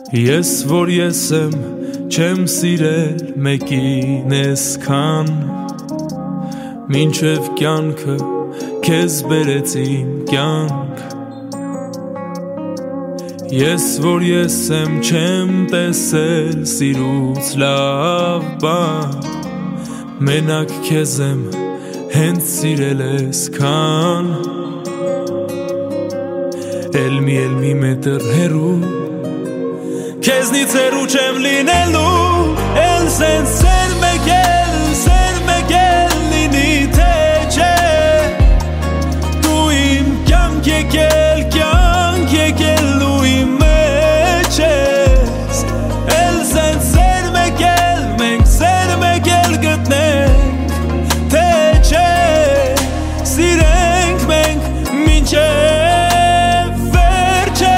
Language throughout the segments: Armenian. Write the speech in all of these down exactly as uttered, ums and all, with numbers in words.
Ես որ ես եմ չեմ սիրել մեկին այսքան մինչև կյանքը քեզ բերեց իմ կյանք Ես որ ես եմ չեմ տեսել սիրուց լավ բան մենակ քեզ եմ հենց սիրել այսքան Էլ մի էլ մի մետր հեռու Քեզնից հեռու չեմ լինելու Էլ սենց սեր մեկել, սեր մեկել լինի թե չէ Դու իմ կյանք եկել, կյանք եկել ու իմ մեջ ես Էլ սենց սեր մեկել, մենք սեր մեկել գտնենք թե չէ Սիրենք մենք մինչև վերջը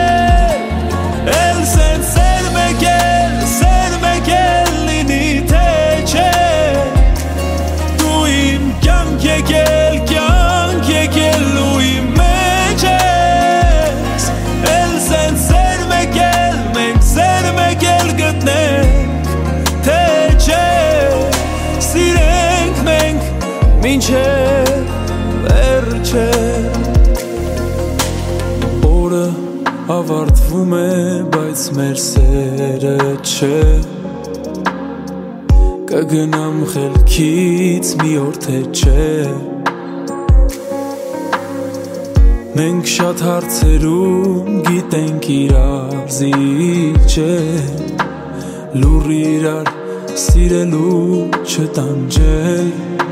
Էլ սենց սեր մեկել, սեր մեկել լինի թե չէ Դու իմ կյանք եկել, կյանք եկել ու իմ մեջ ես Էլ սենց սեր մեկել, մենք սեր մեկել գտնենք թե չէ Սիրենք մենք մինչև վերջը Օրը ավարտվում է, բայց մեր սերը չէ Կգնամ խելքից մի օր թե չէ Մենք շատ հարցերում գիտենք իրար զիջել Լուռ իրար սիրելու չտանջել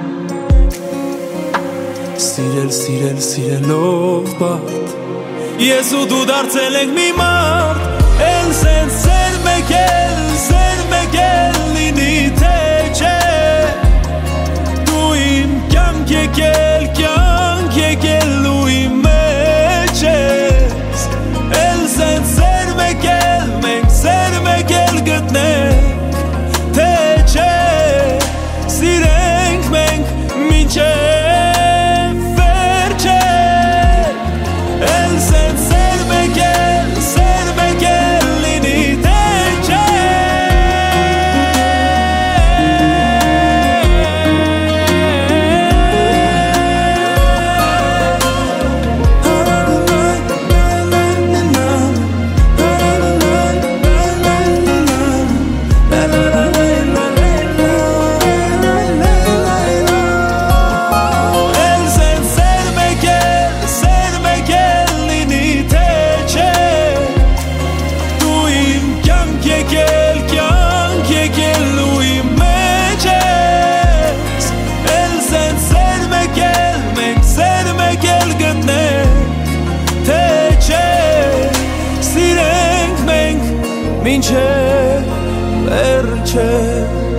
Սիրել, սիրել, սիրելով բարդ Ես ու դու դարձել ենք մի մարդ Էլ սենց սեր մեկել, սեր մեկել լինի թե չէ Դու իմ կյանք եկել, կյանք եկել ու իմ մեջ ես Էլ սենց սեր մեկել, մենք սեր մեկել գտնենք թե չէ Սիրենք մենք մինչև վերջը Էլ սենց սեր մեկել, սեր մեկել լինի թե չէ Էլ սենց սեր մեկել, սեր մեկել լինի թե չէ Դու իմ կյանք եկել, կյանք եկել ու իմ մեջ ես Էլ սենց սեր մեկել, մենք սեր մեկել գտնենք թե չէ Սիրենք մենք մինչև վերջը